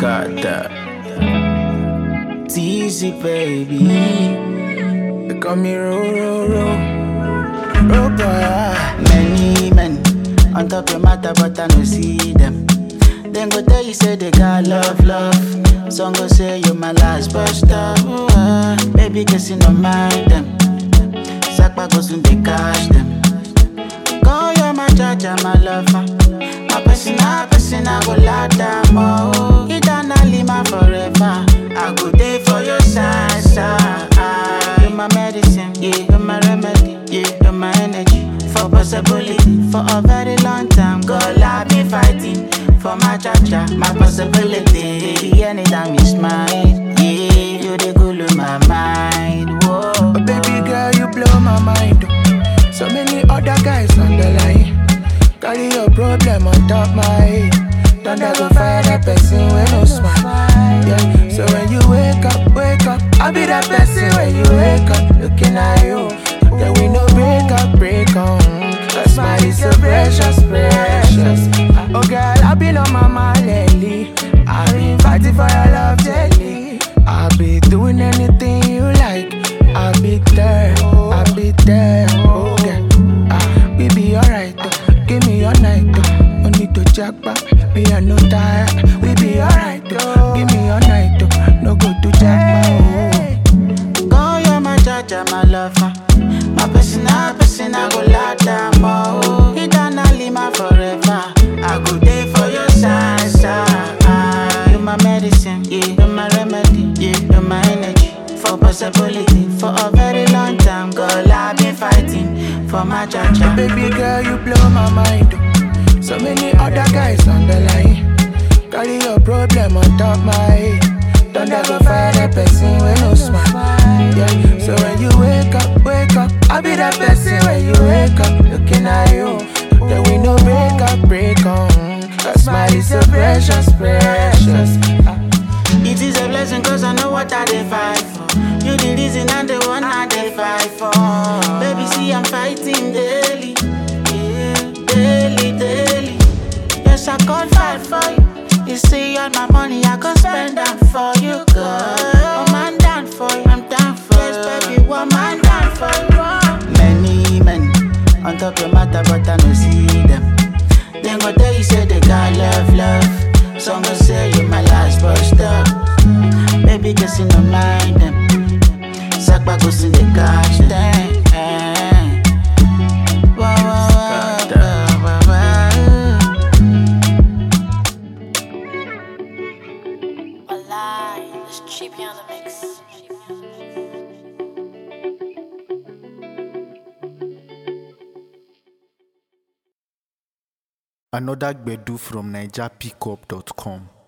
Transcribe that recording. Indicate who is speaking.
Speaker 1: Scatter. It's easy, baby. They call me Ro. Many men on top your matter, but I no see them. Then go tell you say they got love. Some go say you my last buster. Baby, guess you no mind them. Sakpa go soon they cash them. Call you my judge, my lover. My person, I go lie down more. Eternally my forever. I go there for your side. You're my medicine, yeah. You're my remedy, yeah. You're my energy. For possibility, for a very long time. Girl, I've been fighting for my cha-cha, my possibility. Anytime you smile, yeah. You the cool in my mind, whoa.
Speaker 2: Oh, baby girl, you blow my mind. So many other guys on the line. Carry your problem on top my head. Don't ever find that person with no smile. Yeah. So when you wake up, I'll be that person when you wake up. Looking at you, then we no break on. That smile is so precious. Oh girl, I've been on my mind lately. I've been fighting for your love daily. I'll be doing anything you like. I'll be there. Oh girl, we be alright though. Give me your night though. No need to jack back. Me I no tired. We be alright though. Give me your night though. No go to jack back.
Speaker 1: Go, you're my judge, my lover. My person, I go lie down more. Eternally my forever. I go there for your side. You're my medicine, yeah. You're my remedy, yeah. You're my energy. For possibility, for a very long time, girl, I've been fighting for my cha-cha.
Speaker 2: Baby girl, you blow my mind. So many other guys on the line. Carry your problem on top my head. Don't ever find a person with no smile. Yeah. So when you wake up, I'll be that person when you wake up. Looking at you, then we no break on. That smile is so precious.
Speaker 1: It is a blessing cause I know what I dey fight for. You the reason and the one I dey fight for. Baby, see I'm fighting daily, yeah, daily. Yes, I can't fight for you. You see all my money I can spend them for you, girl. Oh man, down for you, I'm down for you. Yes, baby, one man down for you. Many men on top your matter, but I no see them. Then go tell you say they got love. Some go say you my last buster. Baby, guess you no mind them. Sakpa go see the cash them.
Speaker 3: It's cheapy on the mix.
Speaker 4: Another Gbedu from NigerPickup.com.